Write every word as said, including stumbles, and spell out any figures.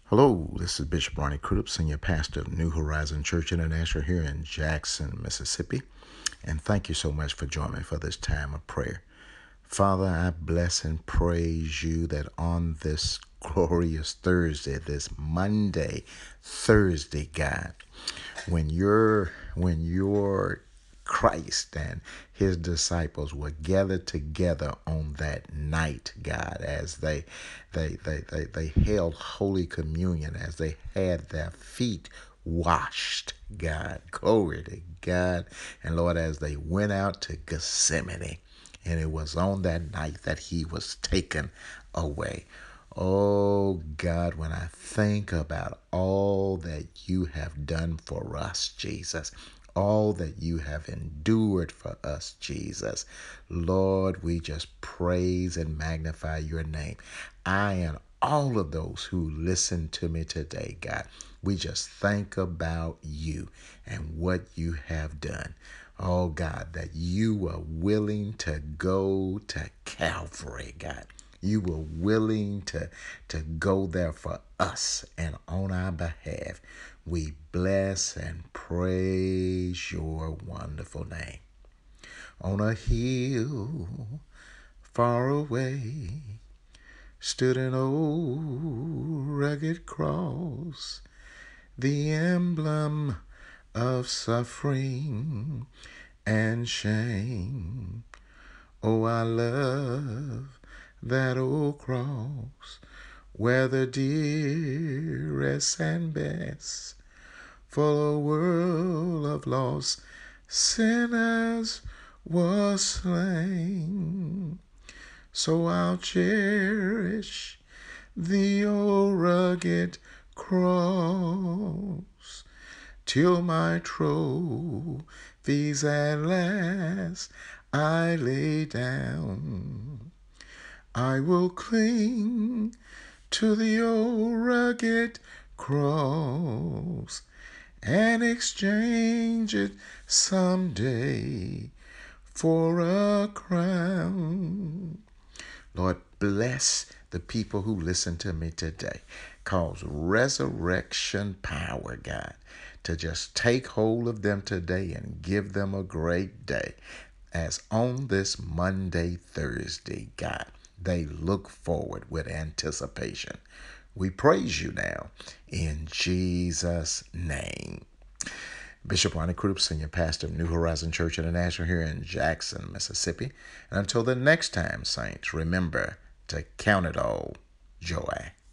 Hello, this is Bishop Barney Crudup, Senior Pastor of New Horizon Church International here in Jackson, Mississippi. And thank you so much for joining me for this time of prayer. Father, I bless and praise you that on this glorious Thursday, this Monday, Thursday, God, when you're, when you're Christ and his disciples were gathered together on that night, God, as they they they they, they held Holy Communion, as they had their feet washed, God. Glory to God. And Lord, as they went out to Gethsemane, and it was on that night that he was taken away. Oh God, when I think about all that you have done for us, Jesus, all that you have endured for us, Jesus, Lord, we just praise and magnify your name. I and all of those who listen to me today, God, we just think about you and what you have done. Oh God, that you were willing to go to Calvary, God. You were willing to, to go there for us and on our behalf. We bless and praise your wonderful name. On a hill far away stood an old rugged cross, the emblem of suffering and shame. Oh, I love that old cross where the dearest and best for a world of lost sinners was slain. So I'll cherish the old rugged cross till my trophies at last I lay down. I will cling to the old rugged cross and exchange it someday for a crown. Lord, bless the people who listen to me today. Cause resurrection power, God, to just take hold of them today and give them a great day. As on this Monday, Thursday, God, they look forward with anticipation. We praise you now in Jesus' name. Bishop Ronnie Crudup, Senior Pastor of New Horizon Church International here in Jackson, Mississippi. And until the next time, saints, remember to count it all joy.